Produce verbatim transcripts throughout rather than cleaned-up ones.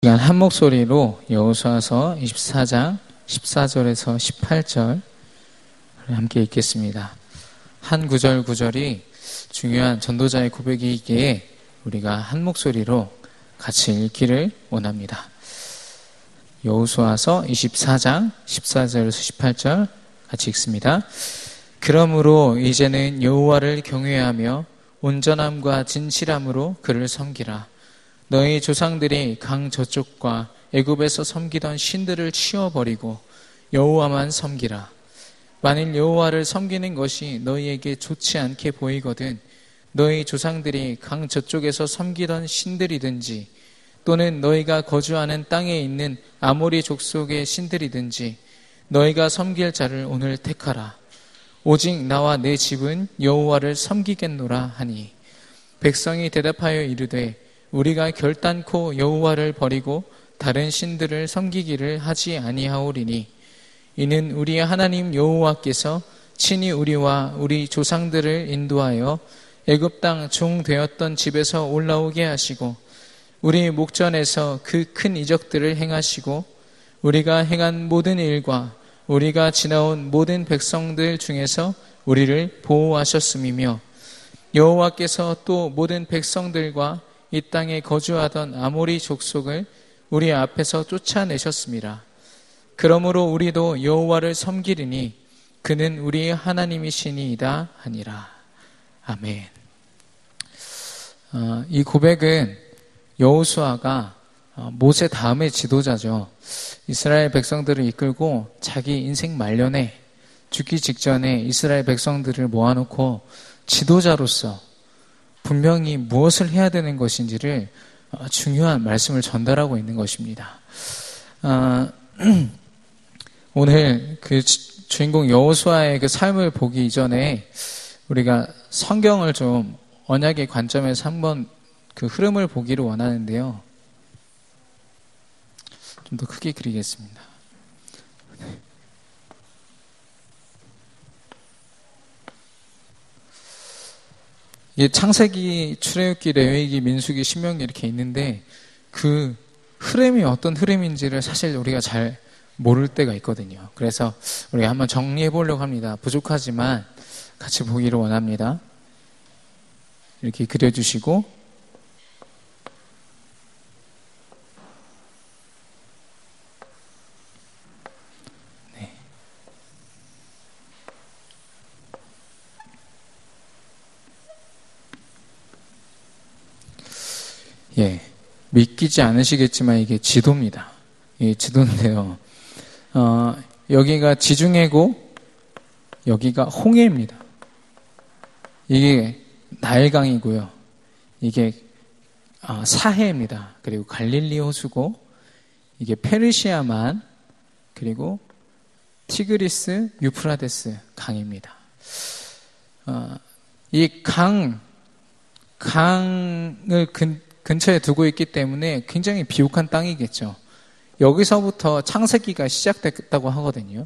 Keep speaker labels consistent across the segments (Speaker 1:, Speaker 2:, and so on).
Speaker 1: 시간 한 목소리로 여호수아서 이십사 장 십사 절에서 십팔 절 함께 읽겠습니다. 한 구절 구절이 중요한 전도자의 고백이기에 우리가 한 목소리로 같이 읽기를 원합니다. 여호수아서 이십사 장 십사 절에서 십팔 절 같이 읽습니다. 그러므로 이제는 여호와를 경외하며 온전함과 진실함으로 그를 섬기라. 너희 조상들이 강 저쪽과 애굽에서 섬기던 신들을 치워버리고 여호와만 섬기라. 만일 여호와를 섬기는 것이 너희에게 좋지 않게 보이거든 너희 조상들이 강 저쪽에서 섬기던 신들이든지 또는 너희가 거주하는 땅에 있는 아모리 족속의 신들이든지 너희가 섬길 자를 오늘 택하라. 오직 나와 내 집은 여호와를 섬기겠노라 하니 백성이 대답하여 이르되 우리가 결단코 여호와를 버리고 다른 신들을 섬기기를 하지 아니하오리니 이는 우리의 하나님 여호와께서 친히 우리와 우리 조상들을 인도하여 애굽 땅 종 되었던 집에서 올라오게 하시고 우리 목전에서 그 큰 이적들을 행하시고 우리가 행한 모든 일과 우리가 지나온 모든 백성들 중에서 우리를 보호하셨음이며 여호와께서 또 모든 백성들과 이 땅에 거주하던 아모리 족속을 우리 앞에서 쫓아내셨습니다. 그러므로 우리도 여호와를 섬기리니 그는 우리의 하나님이시니이다 하니라. 아멘. 어, 이 고백은 여호수아가 모세 다음의 지도자죠. 이스라엘 백성들을 이끌고 자기 인생 말년에 죽기 직전에 이스라엘 백성들을 모아놓고 지도자로서 분명히 무엇을 해야 되는 것인지를 중요한 말씀을 전달하고 있는 것입니다. 아, 오늘 그 주인공 여호수아의 그 삶을 보기 이전에 우리가 성경을 좀 언약의 관점에서 한번 그 흐름을 보기를 원하는데요. 좀 더 크게 그리겠습니다. 이 창세기, 출애굽기, 레위기, 민수기, 신명기 이렇게 있는데 그 흐름이 어떤 흐름인지를 사실 우리가 잘 모를 때가 있거든요. 그래서 우리가 한번 정리해 보려고 합니다. 부족하지만 같이 보기를 원합니다. 이렇게 그려주시고 네. 예, 믿기지 않으시겠지만 이게 지도입니다. 이게 지도인데요. 어, 여기가 지중해고 여기가 홍해입니다. 이게 나일강이고요. 이게 어, 사해입니다. 그리고 갈릴리 호수고 이게 페르시아만 그리고 티그리스, 유프라데스 강입니다. 어, 이 강, 강을 근, 근처에 두고 있기 때문에 굉장히 비옥한 땅이겠죠. 여기서부터 창세기가 시작됐다고 하거든요.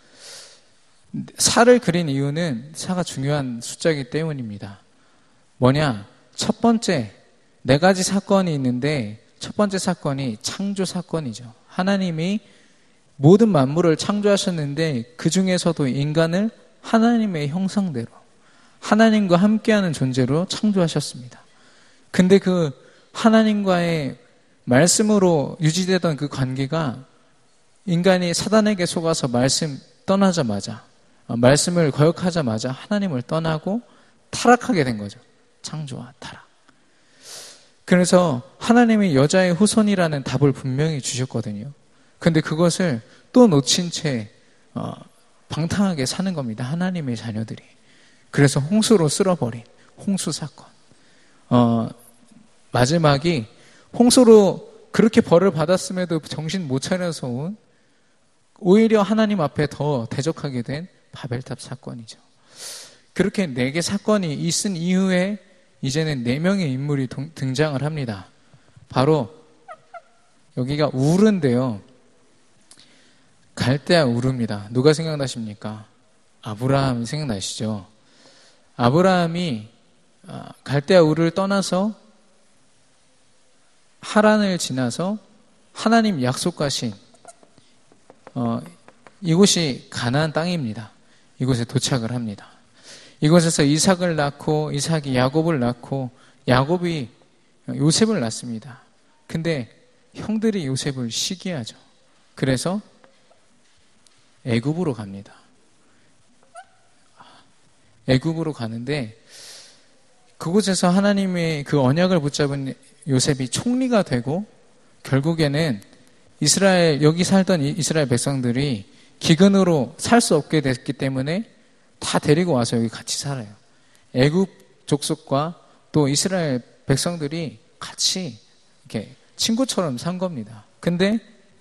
Speaker 1: 사를 그린 이유는 사가 중요한 숫자이기 때문입니다. 뭐냐? 첫 번째, 네 가지 사건이 있는데 첫 번째 사건이 창조 사건이죠. 하나님이 모든 만물을 창조하셨는데 그 중에서도 인간을 하나님의 형상대로 하나님과 함께하는 존재로 창조하셨습니다. 근데 그 하나님과의 말씀으로 유지되던 그 관계가 인간이 사단에게 속아서 말씀 떠나자마자 말씀을 거역하자마자 하나님을 떠나고 타락하게 된 거죠. 창조와 타락. 그래서 하나님이 여자의 후손이라는 답을 분명히 주셨거든요. 근데 그것을 또 놓친 채 어, 방탕하게 사는 겁니다. 하나님의 자녀들이. 그래서 홍수로 쓸어버린 홍수 사건. 어, 마지막이 홍수로 그렇게 벌을 받았음에도 정신 못 차려서 온 오히려 하나님 앞에 더 대적하게 된 바벨탑 사건이죠. 그렇게 네 개 사건이 있은 이후에 이제는 네 명의 인물이 동, 등장을 합니다. 바로 여기가 우르인데요. 갈대아 우르입니다. 누가 생각나십니까? 아브라함이 생각나시죠? 아브라함이 갈대아 우르를 떠나서 하란을 지나서 하나님 약속하신 어, 이곳이 가나안 땅입니다. 이곳에 도착을 합니다. 이곳에서 이삭을 낳고 이삭이 야곱을 낳고 야곱이 요셉을 낳습니다. 근데 형들이 요셉을 시기하죠. 그래서 애굽으로 갑니다. 애굽으로 가는데 그곳에서 하나님의 그 언약을 붙잡은 요셉이 총리가 되고 결국에는 이스라엘 여기 살던 이스라엘 백성들이 기근으로 살 수 없게 됐기 때문에 다 데리고 와서 여기 같이 살아요. 애굽 족속과 또 이스라엘 백성들이 같이 이렇게 친구처럼 산 겁니다. 근데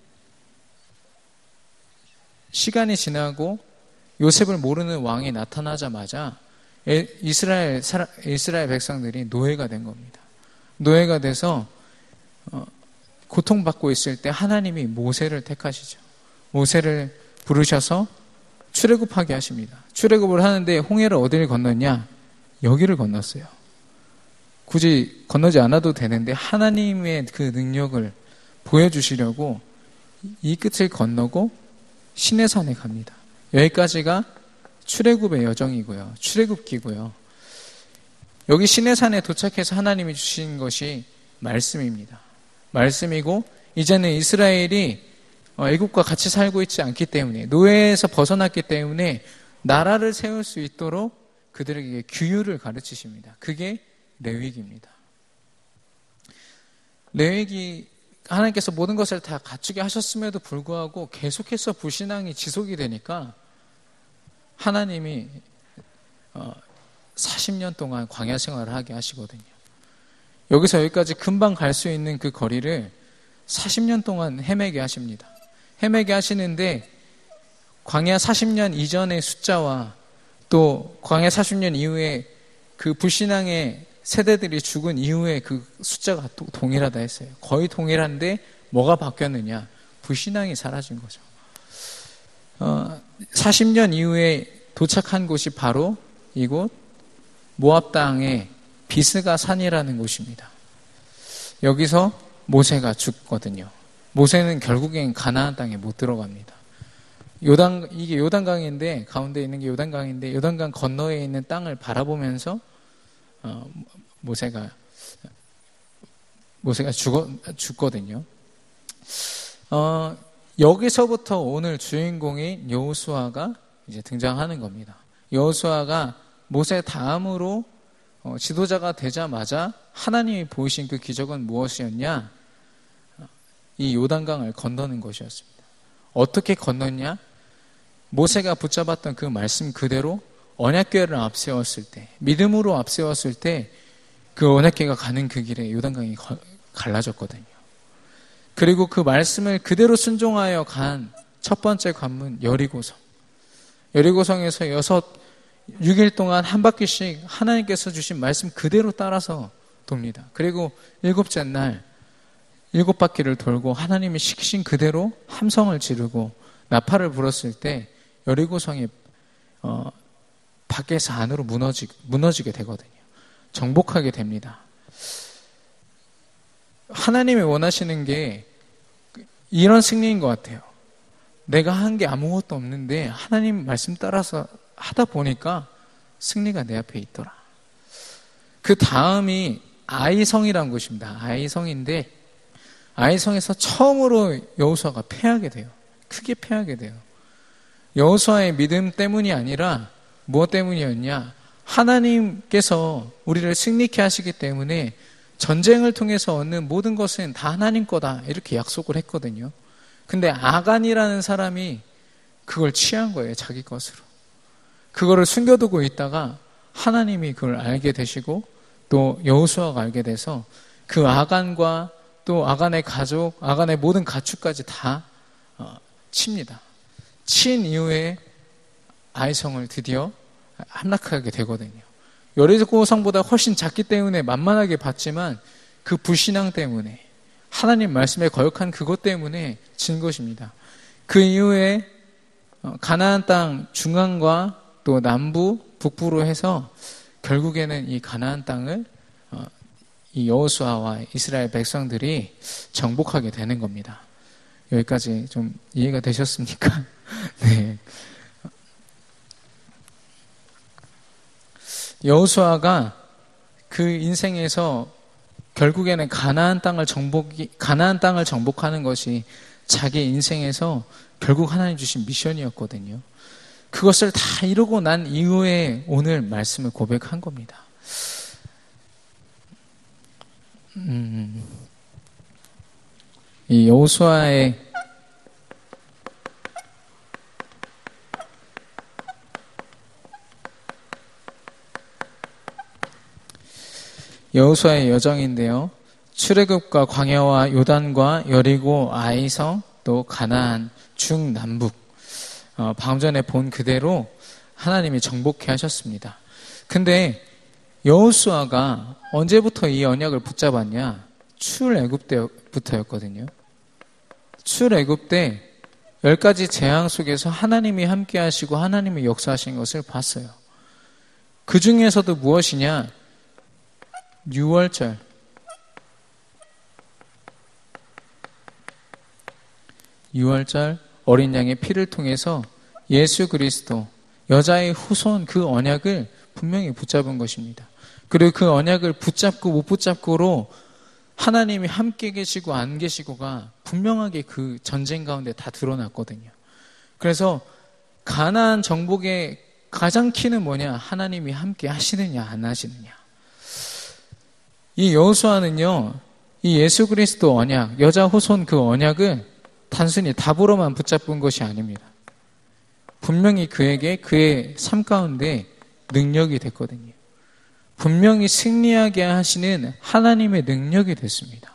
Speaker 1: 시간이 지나고 요셉을 모르는 왕이 나타나자마자 이스라엘, 이스라엘 백성들이 노예가 된 겁니다. 노예가 돼서 고통받고 있을 때 하나님이 모세를 택하시죠. 모세를 부르셔서 출애굽하게 하십니다. 출애굽을 하는데 홍해를 어디를 건넜냐? 여기를 건넜어요. 굳이 건너지 않아도 되는데 하나님의 그 능력을 보여주시려고 이 끝을 건너고 시내산에 갑니다. 여기까지가 출애굽의 여정이고요. 출애굽기고요. 여기 시내산에 도착해서 하나님이 주신 것이 말씀입니다. 말씀이고 이제는 이스라엘이 애굽과 같이 살고 있지 않기 때문에 노예에서 벗어났기 때문에 나라를 세울 수 있도록 그들에게 규율을 가르치십니다. 그게 레위기입니다. 레위기 하나님께서 모든 것을 다 갖추게 하셨음에도 불구하고 계속해서 불신앙이 지속이 되니까 하나님이 사십 년 동안 광야 생활을 하게 하시거든요. 여기서 여기까지 금방 갈 수 있는 그 거리를 사십 년 동안 헤매게 하십니다. 헤매게 하시는데 광야 사십 년 이전의 숫자와 또 광야 사십 년 이후에 그 불신앙의 세대들이 죽은 이후에 그 숫자가 동일하다 했어요. 거의 동일한데 뭐가 바뀌었느냐? 불신앙이 사라진 거죠. 어, 사십 년 이후에 도착한 곳이 바로 이곳 모압 땅의 비스가 산이라는 곳입니다. 여기서 모세가 죽거든요. 모세는 결국엔 가나안 땅에 못 들어갑니다. 요단 이게 요단강인데 가운데 있는 게 요단강인데 요단강 건너에 있는 땅을 바라보면서 어, 모세가 모세가 죽어 죽거든요. 어, 여기서부터 오늘 주인공인 여호수아가 이제 등장하는 겁니다. 여호수아가 모세 다음으로 어, 지도자가 되자마자 하나님이 보이신 그 기적은 무엇이었냐? 이 요단강을 건너는 것이었습니다. 어떻게 건넜냐? 모세가 붙잡았던 그 말씀 그대로 언약궤를 앞세웠을 때, 믿음으로 앞세웠을 때 그 언약궤가 가는 그 길에 요단강이 갈라졌거든요. 그리고 그 말씀을 그대로 순종하여 간 첫 번째 관문 여리고성. 여리고성에서 여섯, 육 일 동안 한 바퀴씩 하나님께서 주신 말씀 그대로 따라서 돕니다. 그리고 일곱째 날 일곱 바퀴를 돌고 하나님이 시키신 그대로 함성을 지르고 나팔을 불었을 때 여리고성이 어, 밖에서 안으로 무너지, 무너지게 되거든요. 정복하게 됩니다. 하나님이 원하시는 게 이런 승리인 것 같아요. 내가 한 게 아무것도 없는데 하나님 말씀 따라서 하다 보니까 승리가 내 앞에 있더라. 그 다음이 아이성이라는 곳입니다. 아이성인데 아이성에서 처음으로 여호수아가 패하게 돼요. 크게 패하게 돼요. 여호수아의 믿음 때문이 아니라 무엇 때문이었냐? 하나님께서 우리를 승리케 하시기 때문에 전쟁을 통해서 얻는 모든 것은 다 하나님 거다 이렇게 약속을 했거든요. 근데 아간이라는 사람이 그걸 취한 거예요. 자기 것으로. 그거를 숨겨두고 있다가 하나님이 그걸 알게 되시고 또 여호수아가 알게 돼서 그 아간과 또 아간의 가족, 아간의 모든 가축까지 다 어, 칩니다. 친 이후에 아이성을 드디어 함락하게 되거든요. 여리고성보다 훨씬 작기 때문에 만만하게 봤지만 그 불신앙 때문에 하나님 말씀에 거역한 그것 때문에 진 것입니다. 그 이후에 가나안 땅 중앙과 또 남부, 북부로 해서 결국에는 이 가나안 땅을 이 여호수아와 이스라엘 백성들이 정복하게 되는 겁니다. 여기까지 좀 이해가 되셨습니까? 네. 여호수아가 그 인생에서 결국에는 가나안 땅을 정복이 가나안 땅을 정복하는 것이 자기 인생에서 결국 하나님 주신 미션이었거든요. 그것을 다 이루고 난 이후에 오늘 말씀을 고백한 겁니다. 음, 이 여호수아의 여호수아의 여정인데요. 출애굽과 광야와 요단과 여리고, 아이성, 또 가나안, 중남북, 어, 방금 전에 본 그대로 하나님이 정복해 하셨습니다. 근데 여호수아가 언제부터 이 언약을 붙잡았냐? 출애굽 때부터였거든요. 출애굽 때 열 가지 재앙 속에서 하나님이 함께 하시고 하나님이 역사하신 것을 봤어요. 그 중에서도 무엇이냐? 유월절. 유월절 어린 양의 피를 통해서 예수 그리스도, 여자의 후손 그 언약을 분명히 붙잡은 것입니다. 그리고 그 언약을 붙잡고 못 붙잡고로 하나님이 함께 계시고 안 계시고가 분명하게 그 전쟁 가운데 다 드러났거든요. 그래서 가나안 정복의 가장 키는 뭐냐? 하나님이 함께 하시느냐 안 하시느냐. 이 여호수아는요, 이 예수 그리스도 언약, 여자 후손 그 언약을 단순히 답으로만 붙잡은 것이 아닙니다. 분명히 그에게 그의 삶 가운데 능력이 됐거든요. 분명히 승리하게 하시는 하나님의 능력이 됐습니다.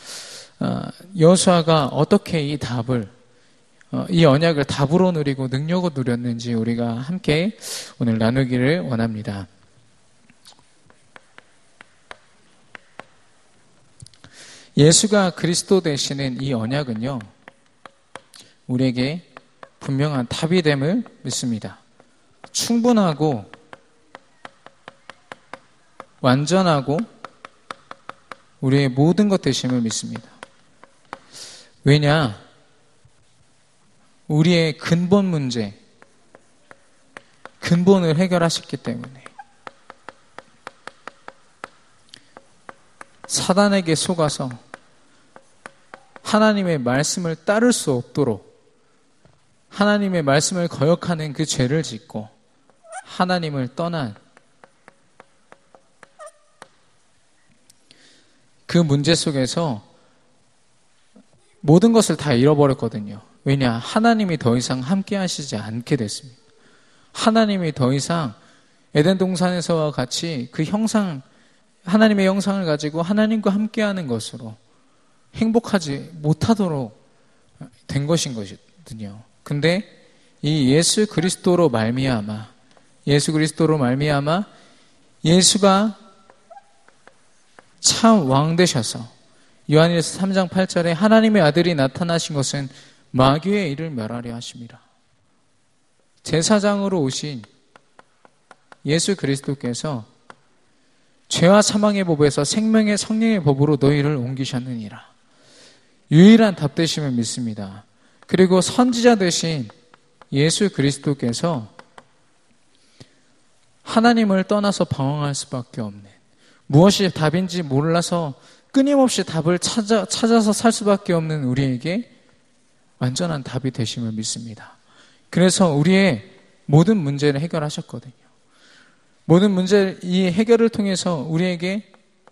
Speaker 1: 여호수아가 어떻게 이 답을, 이 언약을 답으로 누리고 능력으로 누렸는지 우리가 함께 오늘 나누기를 원합니다. 예수가 그리스도 되시는 이 언약은요, 우리에게 분명한 답이 됨을 믿습니다. 충분하고 완전하고 우리의 모든 것 되심을 믿습니다. 왜냐? 우리의 근본 문제, 근본을 해결하셨기 때문에. 사단에게 속아서 하나님의 말씀을 따를 수 없도록 하나님의 말씀을 거역하는 그 죄를 짓고 하나님을 떠난 그 문제 속에서 모든 것을 다 잃어버렸거든요. 왜냐? 하나님이 더 이상 함께 하시지 않게 됐습니다. 하나님이 더 이상 에덴 동산에서와 같이 그 형상, 하나님의 형상을 가지고 하나님과 함께하는 것으로 행복하지 못하도록 된 것인 것이거든요. 근데 이 예수 그리스도로 말미암아, 예수 그리스도로 말미암아 예수가 참 왕 되셔서 요한일서 삼 장 팔 절에 하나님의 아들이 나타나신 것은 마귀의 일을 멸하려 하심이라. 제사장으로 오신 예수 그리스도께서 죄와 사망의 법에서 생명의 성령의 법으로 너희를 옮기셨느니라. 유일한 답 되심을 믿습니다. 그리고 선지자 되신 예수 그리스도께서 하나님을 떠나서 방황할 수밖에 없는, 무엇이 답인지 몰라서 끊임없이 답을 찾아, 찾아서 살 수밖에 없는 우리에게 완전한 답이 되심을 믿습니다. 그래서 우리의 모든 문제를 해결하셨거든요. 모든 문제, 이 해결을 통해서 우리에게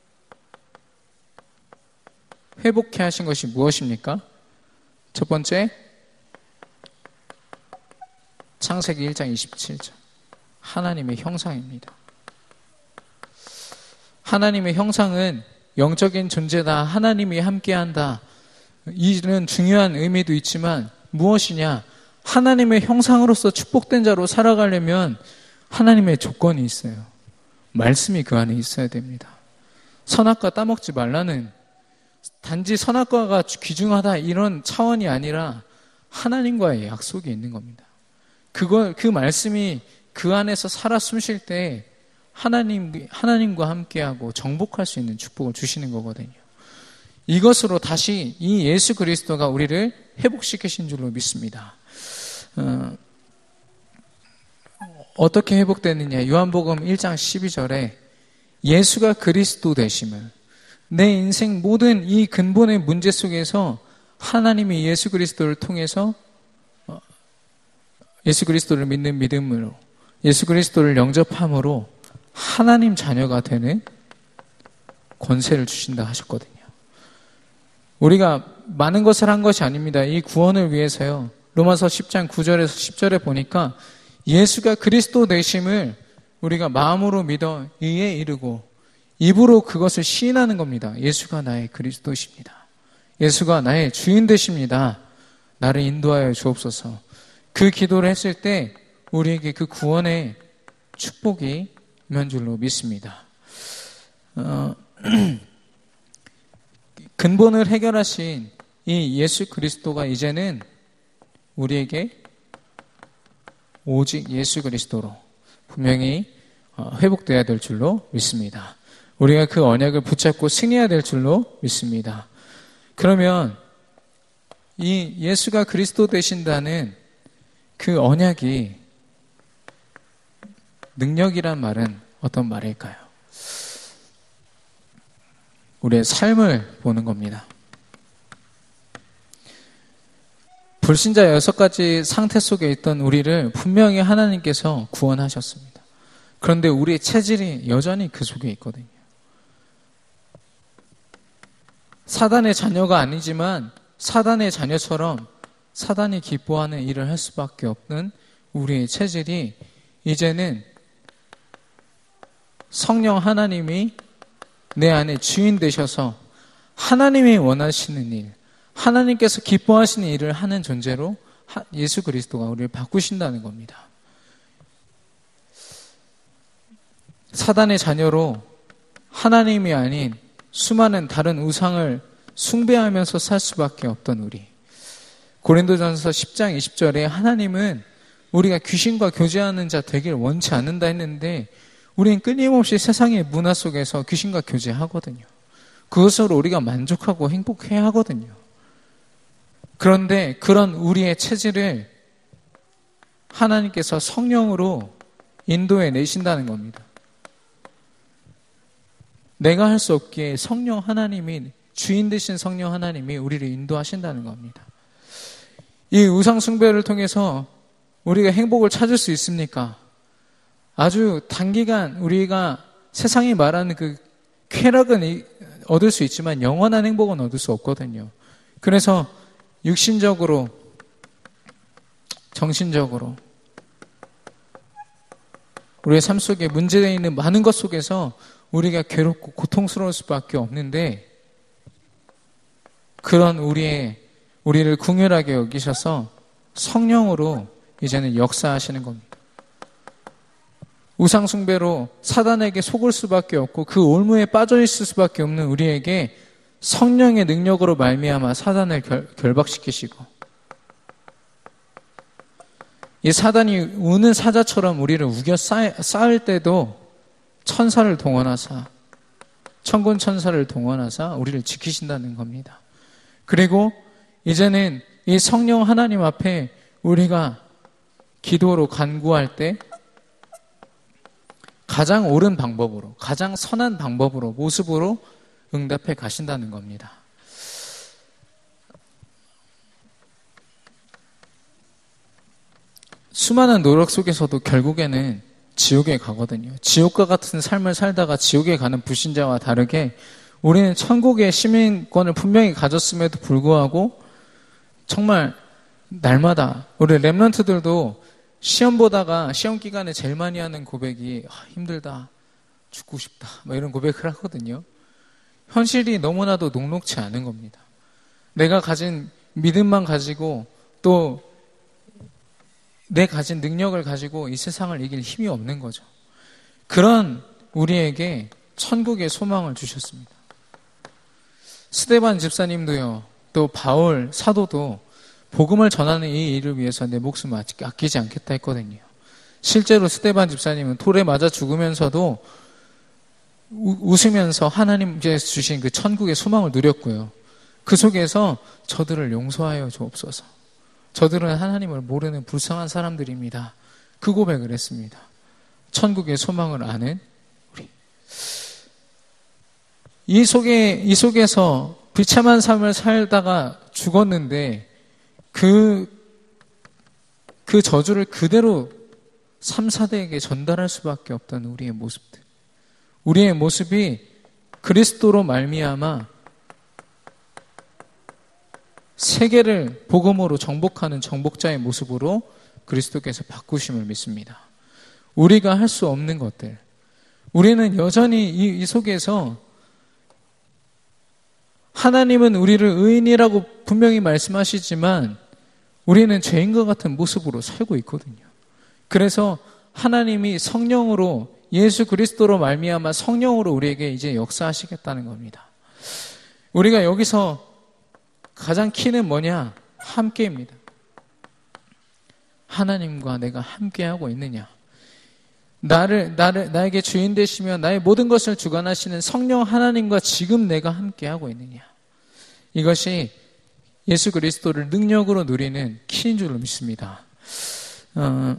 Speaker 1: 회복해 하신 것이 무엇입니까? 첫 번째, 창세기 일 장 이십칠 절. 하나님의 형상입니다. 하나님의 형상은 영적인 존재다. 하나님이 함께한다. 이는 중요한 의미도 있지만 무엇이냐? 하나님의 형상으로서 축복된 자로 살아가려면 하나님의 조건이 있어요. 말씀이 그 안에 있어야 됩니다. 선악과 따먹지 말라는, 단지 선악과가 귀중하다 이런 차원이 아니라 하나님과의 약속이 있는 겁니다. 그걸, 그 말씀이 그 안에서 살아 숨쉴 때 하나님, 하나님과 함께하고 정복할 수 있는 축복을 주시는 거거든요. 이것으로 다시 이 예수 그리스도가 우리를 회복시키신 줄로 믿습니다. 어, 어떻게 회복되느냐? 요한복음 일 장 십이 절에 예수가 그리스도 되심을, 내 인생 모든 이 근본의 문제 속에서 하나님이 예수 그리스도를 통해서 예수 그리스도를 믿는 믿음으로, 예수 그리스도를 영접함으로 하나님 자녀가 되는 권세를 주신다 하셨거든요. 우리가 많은 것을 한 것이 아닙니다. 이 구원을 위해서요. 로마서 십 장 구 절에서 십 절에 보니까 예수가 그리스도 되심을 우리가 마음으로 믿어 이에 이르고 입으로 그것을 시인하는 겁니다. 예수가 나의 그리스도십니다. 예수가 나의 주인 되십니다. 나를 인도하여 주옵소서. 그 기도를 했을 때 우리에게 그 구원의 축복이 임한 줄로 믿습니다. 어, 근본을 해결하신 이 예수 그리스도가 이제는 우리에게 오직 예수 그리스도로 분명히 회복되어야 될 줄로 믿습니다. 우리가 그 언약을 붙잡고 승리해야 될 줄로 믿습니다. 그러면 이 예수가 그리스도 되신다는 그 언약이 능력이란 말은 어떤 말일까요? 우리의 삶을 보는 겁니다. 불신자 여섯 가지 상태 속에 있던 우리를 분명히 하나님께서 구원하셨습니다. 그런데 우리의 체질이 여전히 그 속에 있거든요. 사단의 자녀가 아니지만 사단의 자녀처럼 사단이 기뻐하는 일을 할 수밖에 없는 우리의 체질이 이제는 성령 하나님이 내 안에 주인 되셔서 하나님이 원하시는 일, 하나님께서 기뻐하시는 일을 하는 존재로 예수 그리스도가 우리를 바꾸신다는 겁니다. 사단의 자녀로 하나님이 아닌 수많은 다른 우상을 숭배하면서 살 수밖에 없던 우리. 고린도전서 십 장 이십 절에 하나님은 우리가 귀신과 교제하는 자 되길 원치 않는다 했는데 우리는 끊임없이 세상의 문화 속에서 귀신과 교제하거든요. 그것으로 우리가 만족하고 행복해야 하거든요. 그런데 그런 우리의 체질을 하나님께서 성령으로 인도해 내신다는 겁니다. 내가 할 수 없기에 성령 하나님이, 주인 되신 성령 하나님이 우리를 인도하신다는 겁니다. 이 우상 숭배를 통해서 우리가 행복을 찾을 수 있습니까? 아주 단기간 우리가 세상이 말하는 그 쾌락은 얻을 수 있지만 영원한 행복은 얻을 수 없거든요. 그래서 육신적으로, 정신적으로 우리의 삶 속에 문제되어 있는 많은 것 속에서 우리가 괴롭고 고통스러울 수밖에 없는데 그런 우리의 우리를 긍휼하게 여기셔서 성령으로 이제는 역사하시는 겁니다. 우상 숭배로 사단에게 속을 수밖에 없고 그 올무에 빠져 있을 수밖에 없는 우리에게 성령의 능력으로 말미암아 사단을 결, 결박시키시고 이 사단이 우는 사자처럼 우리를 우겨 쌓, 쌓을 때도 천사를 동원하사 천군 천사를 동원하사 우리를 지키신다는 겁니다. 그리고 이제는 이 성령 하나님 앞에 우리가 기도로 간구할 때 가장 옳은 방법으로, 가장 선한 방법으로, 모습으로 응답해 가신다는 겁니다. 수많은 노력 속에서도 결국에는 지옥에 가거든요. 지옥과 같은 삶을 살다가 지옥에 가는 불신자와 다르게 우리는 천국의 시민권을 분명히 가졌음에도 불구하고 정말 날마다 우리 렘넌트들도 시험 보다가 시험 기간에 제일 많이 하는 고백이 아, 힘들다, 죽고 싶다 뭐 이런 고백을 하거든요. 현실이 너무나도 녹록치 않은 겁니다. 내가 가진 믿음만 가지고 또 내 가진 능력을 가지고 이 세상을 이길 힘이 없는 거죠. 그런 우리에게 천국의 소망을 주셨습니다. 스데반 집사님도요, 또 바울 사도도 복음을 전하는 이 일을 위해서 내 목숨을 아끼지 않겠다 했거든요. 실제로 스데반 집사님은 돌에 맞아 죽으면서도 웃으면서 하나님께서 주신 그 천국의 소망을 누렸고요. 그 속에서 저들을 용서하여 주옵소서. 저들은 하나님을 모르는 불쌍한 사람들입니다. 그 고백을 했습니다. 천국의 소망을 아는 우리. 이 속에, 이 속에서 비참한 삶을 살다가 죽었는데 그, 그 저주를 그대로 삼, 사대에게 전달할 수밖에 없던 우리의 모습들. 우리의 모습이 그리스도로 말미암아 세계를 복음으로 정복하는 정복자의 모습으로 그리스도께서 바꾸심을 믿습니다. 우리가 할 수 없는 것들. 우리는 여전히 이, 이 속에서 하나님은 우리를 의인이라고 분명히 말씀하시지만 우리는 죄인과 같은 모습으로 살고 있거든요. 그래서 하나님이 성령으로 예수 그리스도로 말미암아 성령으로 우리에게 이제 역사하시겠다는 겁니다. 우리가 여기서 가장 키는 뭐냐? 함께입니다. 하나님과 내가 함께하고 있느냐? 나를, 나를, 나에게 주인 되시며 나의 모든 것을 주관하시는 성령 하나님과 지금 내가 함께하고 있느냐? 이것이 예수 그리스도를 능력으로 누리는 키인 줄로 믿습니다. 어,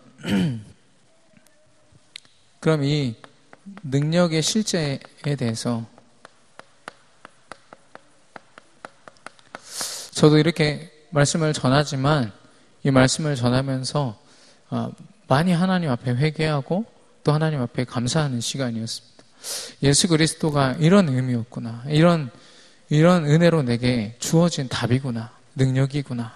Speaker 1: 그럼 이 능력의 실제에 대해서 저도 이렇게 말씀을 전하지만 이 말씀을 전하면서 많이 하나님 앞에 회개하고 또 하나님 앞에 감사하는 시간이었습니다. 예수 그리스도가 이런 의미였구나. 이런 이런 은혜로 내게 주어진 답이구나. 능력이구나.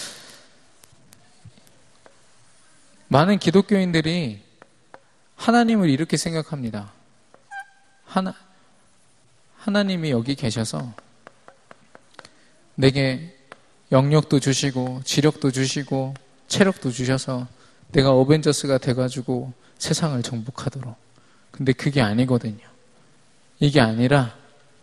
Speaker 1: 많은 기독교인들이 하나님을 이렇게 생각합니다. 하나, 하나님이 여기 계셔서 내게 영력도 주시고 지력도 주시고 체력도 주셔서 내가 어벤져스가 돼가지고 세상을 정복하도록. 근데 그게 아니거든요. 이게 아니라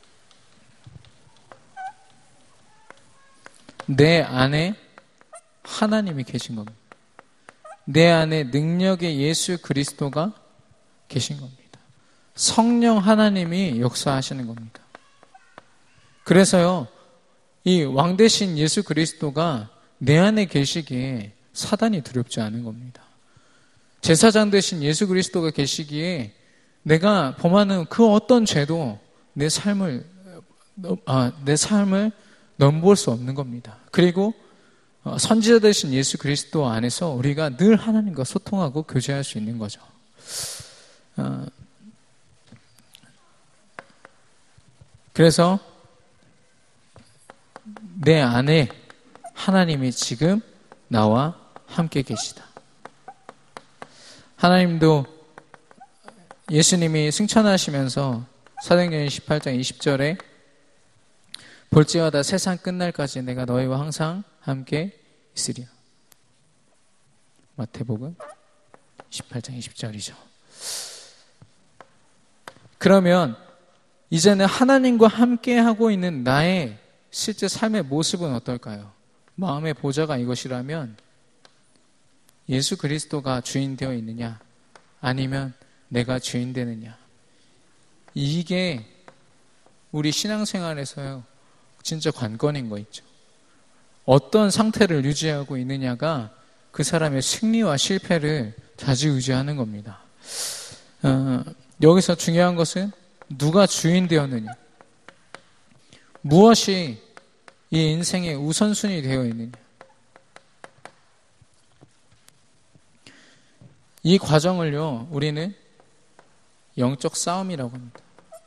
Speaker 1: 내 안에 하나님이 계신 겁니다. 내 안에 능력의 예수 그리스도가 계신 겁니다. 성령 하나님이 역사하시는 겁니다. 그래서요, 이 왕 대신 예수 그리스도가 내 안에 계시기에 사단이 두렵지 않은 겁니다. 제사장 대신 예수 그리스도가 계시기에 내가 범하는 그 어떤 죄도 내 삶을 아, 내 삶을 넘볼 수 없는 겁니다. 그리고 선지자 되신 예수 그리스도 안에서 우리가 늘 하나님과 소통하고 교제할 수 있는 거죠. 그래서 내 안에 하나님이 지금 나와 함께 계시다. 하나님도 예수님이 승천하시면서 사도행전 십팔 장 이십 절에 볼지어다 세상 끝날까지 내가 너희와 항상 함께 있으리라. 마태복음 십팔 장 이십 절이죠. 그러면 이제는 하나님과 함께 하고 있는 나의 실제 삶의 모습은 어떨까요? 마음의 보좌가 이것이라면 예수 그리스도가 주인 되어 있느냐? 아니면 내가 주인 되느냐? 이게 우리 신앙생활에서요, 진짜 관건인 거 있죠. 어떤 상태를 유지하고 있느냐가 그 사람의 승리와 실패를 좌지우지하는 겁니다. 어, 여기서 중요한 것은 누가 주인 되었느냐, 무엇이 이 인생의 우선순위 되어 있느냐. 이 과정을요, 우리는 영적 싸움이라고 합니다.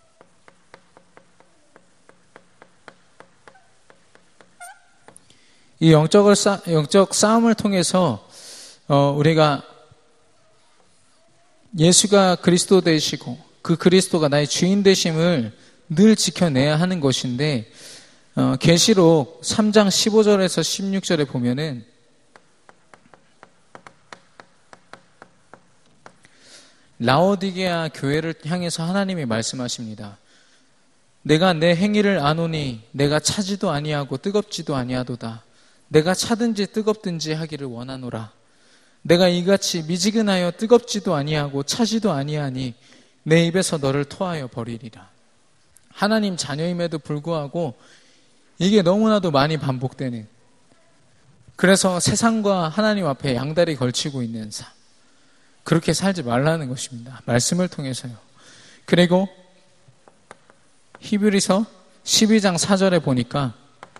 Speaker 1: 이 영적을 싸, 영적 싸움을 통해서 어, 우리가 예수가 그리스도 되시고 그 그리스도가 나의 주인 되심을 늘 지켜내야 하는 것인데, 어, 계시록 삼 장 십오 절에서 십육 절에 보면은 라오디게아 교회를 향해서 하나님이 말씀하십니다. 내가 내 행위를 아노니 내가 차지도 아니하고 뜨겁지도 아니하도다. 내가 차든지 뜨겁든지 하기를 원하노라. 내가 이같이 미지근하여 뜨겁지도 아니하고 차지도 아니하니 내 입에서 너를 토하여 버리리라. 하나님 자녀임에도 불구하고 이게 너무나도 많이 반복되는, 그래서 세상과 하나님 앞에 양다리 걸치고 있는 삶, 그렇게 살지 말라는 것입니다. 말씀을 통해서요. 그리고 히브리서 십이 장 사 절에 보니까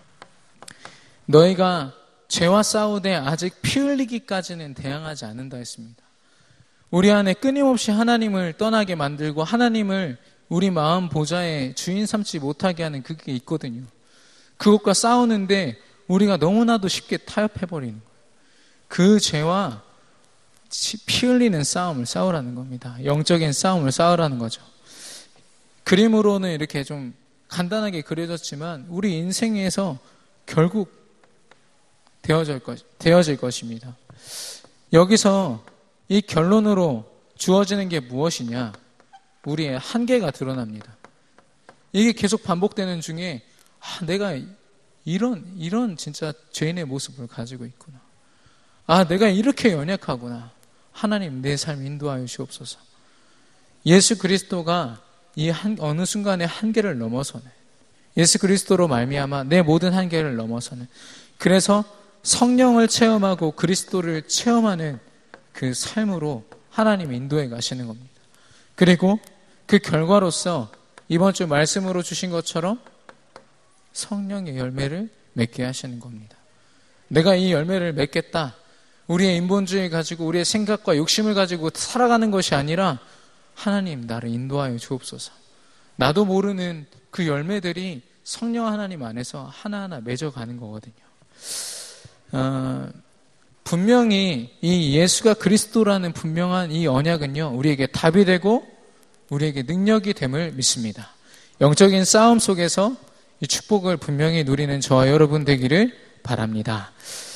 Speaker 1: 너희가 죄와 싸우되 아직 피 흘리기까지는 대항하지 않는다 했습니다. 우리 안에 끊임없이 하나님을 떠나게 만들고 하나님을 우리 마음 보좌의 주인 삼지 못하게 하는 그게 있거든요. 그것과 싸우는데 우리가 너무나도 쉽게 타협해버리는 거예요. 그 죄와 피 흘리는 싸움을 싸우라는 겁니다. 영적인 싸움을 싸우라는 거죠. 그림으로는 이렇게 좀 간단하게 그려졌지만 우리 인생에서 결국 되어질, 것, 되어질 것입니다. 여기서 이 결론으로 주어지는 게 무엇이냐? 우리의 한계가 드러납니다. 이게 계속 반복되는 중에 아, 내가 이런 이런 진짜 죄인의 모습을 가지고 있구나. 아, 내가 이렇게 연약하구나. 하나님 내 삶 인도하여 주옵소서. 예수 그리스도가 이 한, 어느 순간에 한계를 넘어서네. 예수 그리스도로 말미암아 내 모든 한계를 넘어서는, 그래서 성령을 체험하고 그리스도를 체험하는 그 삶으로 하나님 인도해 가시는 겁니다. 그리고 그 결과로서 이번 주 말씀으로 주신 것처럼 성령의 열매를 맺게 하시는 겁니다. 내가 이 열매를 맺겠다. 우리의 인본주의 가지고 우리의 생각과 욕심을 가지고 살아가는 것이 아니라 하나님 나를 인도하여 주옵소서. 나도 모르는 그 열매들이 성령 하나님 안에서 하나하나 맺어가는 거거든요. 어, 분명히 이 예수가 그리스도라는 분명한 이 언약은요, 우리에게 답이 되고 우리에게 능력이 됨을 믿습니다. 영적인 싸움 속에서 이 축복을 분명히 누리는 저와 여러분 되기를 바랍니다.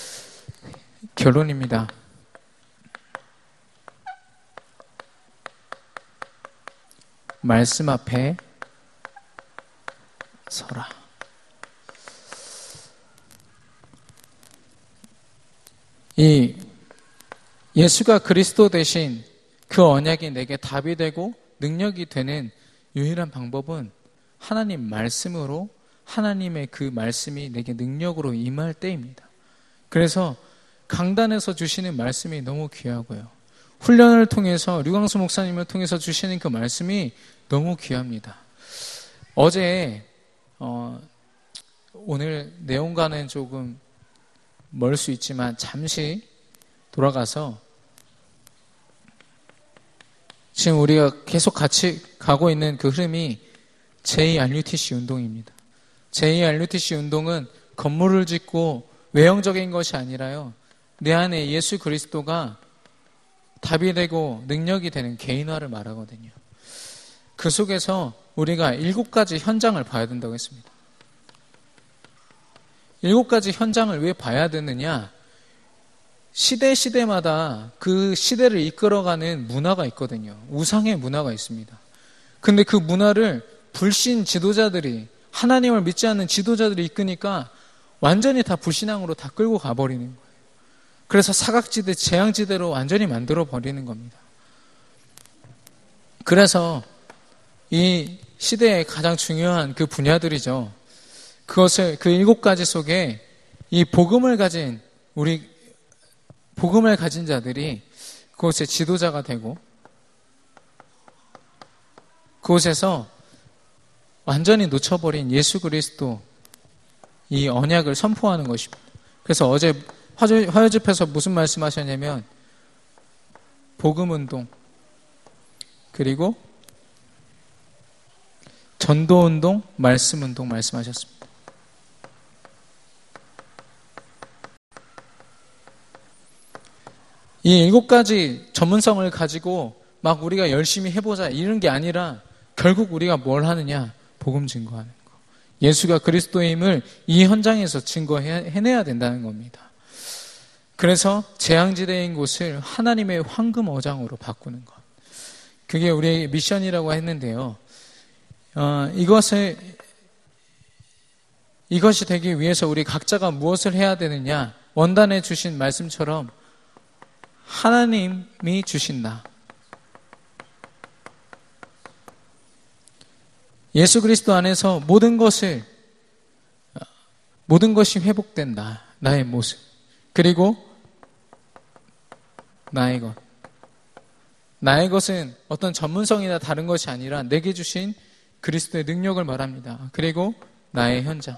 Speaker 1: 결론입니다. 말씀 앞에 서라. 이 예수가 그리스도 되신 그 언약이 내게 답이 되고 능력이 되는 유일한 방법은 하나님 말씀으로, 하나님의 그 말씀이 내게 능력으로 임할 때입니다. 그래서 강단에서 주시는 말씀이 너무 귀하고요. 훈련을 통해서, 류광수 목사님을 통해서 주시는 그 말씀이 너무 귀합니다. 어제 어, 오늘 내용과는 조금 멀 수 있지만 잠시 돌아가서, 지금 우리가 계속 같이 가고 있는 그 흐름이 제이 알유티씨 운동입니다. 제이 알유티씨 운동은 건물을 짓고 외형적인 것이 아니라요, 내 안에 예수 그리스도가 답이 되고 능력이 되는 개인화를 말하거든요. 그 속에서 우리가 일곱 가지 현장을 봐야 된다고 했습니다. 일곱 가지 현장을 왜 봐야 되느냐? 시대 시대마다 그 시대를 이끌어가는 문화가 있거든요. 우상의 문화가 있습니다. 근데 그 문화를 불신 지도자들이, 하나님을 믿지 않는 지도자들이 이끄니까 완전히 다 불신앙으로 다 끌고 가버리는 거예요. 그래서 사각지대, 재앙지대로 완전히 만들어버리는 겁니다. 그래서 이 시대의 가장 중요한 그 분야들이죠. 그것을, 그 일곱 가지 속에 이 복음을 가진, 우리 복음을 가진 자들이 그곳의 지도자가 되고 그곳에서 완전히 놓쳐버린 예수 그리스도 이 언약을 선포하는 것입니다. 그래서 어제 화요집에서 무슨 말씀하셨냐면 복음운동, 그리고 전도운동, 말씀운동 말씀하셨습니다. 이 일곱 가지 전문성을 가지고 막 우리가 열심히 해보자 이런 게 아니라 결국 우리가 뭘 하느냐? 복음 증거하는 거. 예수가 그리스도임을 이 현장에서 증거해내야 된다는 겁니다. 그래서 재앙지대인 곳을 하나님의 황금 어장으로 바꾸는 것. 그게 우리의 미션이라고 했는데요. 어, 이것을, 이것이 되기 위해서 우리 각자가 무엇을 해야 되느냐? 원단에 주신 말씀처럼 하나님이 주신다. 예수 그리스도 안에서 모든 것을 모든 것이 회복된다. 나의 모습. 그리고 나의 것. 나의 것은 어떤 전문성이나 다른 것이 아니라 내게 주신 그리스도의 능력을 말합니다. 그리고 나의 현장.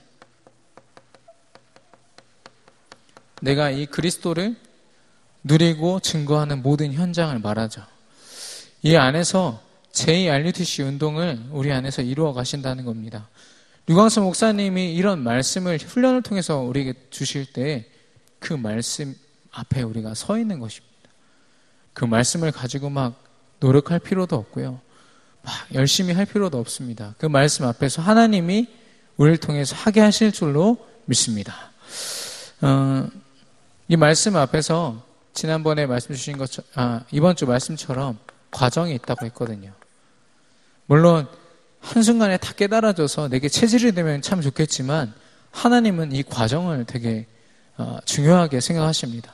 Speaker 1: 내가 이 그리스도를 누리고 증거하는 모든 현장을 말하죠. 이 안에서 제이 알유티씨 운동을 우리 안에서 이루어 가신다는 겁니다. 류광수 목사님이 이런 말씀을 훈련을 통해서 우리에게 주실 때 그 말씀 앞에 우리가 서 있는 것입니다. 그 말씀을 가지고 막 노력할 필요도 없고요. 막 열심히 할 필요도 없습니다. 그 말씀 앞에서 하나님이 우리를 통해서 하게 하실 줄로 믿습니다. 어, 이 말씀 앞에서 지난번에 말씀 주신 것처럼, 아, 이번 주 말씀처럼 과정이 있다고 했거든요. 물론 한순간에 다 깨달아져서 내게 체질이 되면 참 좋겠지만 하나님은 이 과정을 되게 어, 중요하게 생각하십니다.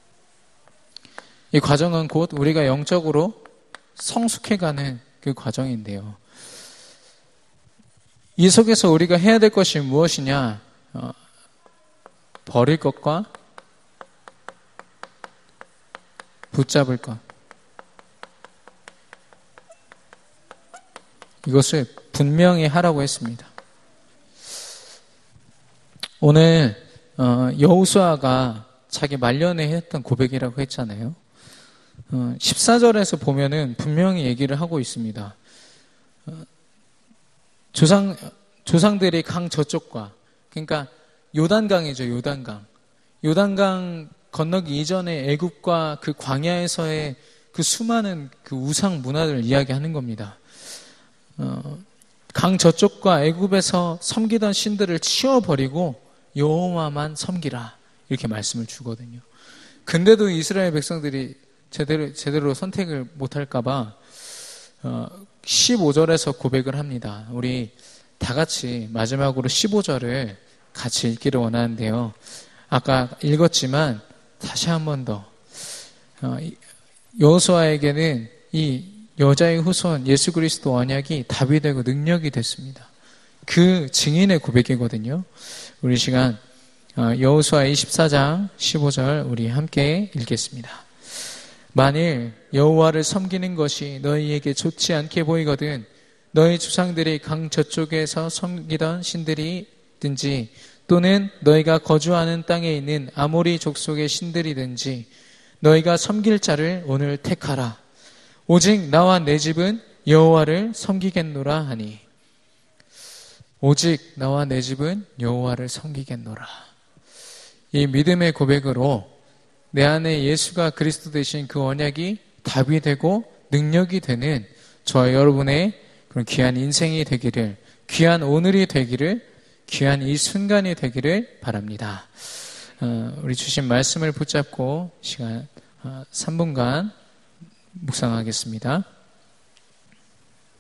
Speaker 1: 이 과정은 곧 우리가 영적으로 성숙해가는 그 과정인데요. 이 속에서 우리가 해야 될 것이 무엇이냐? 어, 버릴 것과 붙잡을 것. 이것을 분명히 하라고 했습니다. 오늘 어, 여호수아가 자기 말년에 했던 고백이라고 했잖아요. 어, 십사 절에서 보면은 분명히 얘기를 하고 있습니다. 어, 조상, 조상들이 강 저쪽과, 그러니까 요단강이죠, 요단강. 요단강 건너기 이전에 애굽과 그 광야에서의 그 수많은 그 우상 문화를 이야기하는 겁니다. 어, 강 저쪽과 애굽에서 섬기던 신들을 치워버리고 여호와만 섬기라 이렇게 말씀을 주거든요. 근데도 이스라엘 백성들이 제대로 제대로 선택을 못할까봐 어, 십오 절에서 고백을 합니다. 우리 다 같이 마지막으로 십오 절을 같이 읽기를 원하는데요. 아까 읽었지만 다시 한 번 더 어, 여호수아에게는 이 여자의 후손 예수 그리스도 언약이 답이 되고 능력이 됐습니다. 그 증인의 고백이거든요. 우리 시간 여호수아 이십사 장 십오 절 우리 함께 읽겠습니다. 만일 여호와를 섬기는 것이 너희에게 좋지 않게 보이거든 너희 조상들이 강 저쪽에서 섬기던 신들이든지 또는 너희가 거주하는 땅에 있는 아모리 족속의 신들이든지 너희가 섬길 자를 오늘 택하라. 오직 나와 내 집은 여호와를 섬기겠노라 하니 오직 나와 내 집은 여호와를 섬기겠노라. 이 믿음의 고백으로 내 안에 예수가 그리스도 되신 그 언약이 답이 되고 능력이 되는 저와 여러분의 그런 귀한 인생이 되기를, 귀한 오늘이 되기를, 귀한 이 순간이 되기를 바랍니다. 어, 우리 주신 말씀을 붙잡고 시간 어, 삼 분간 묵상하겠습니다.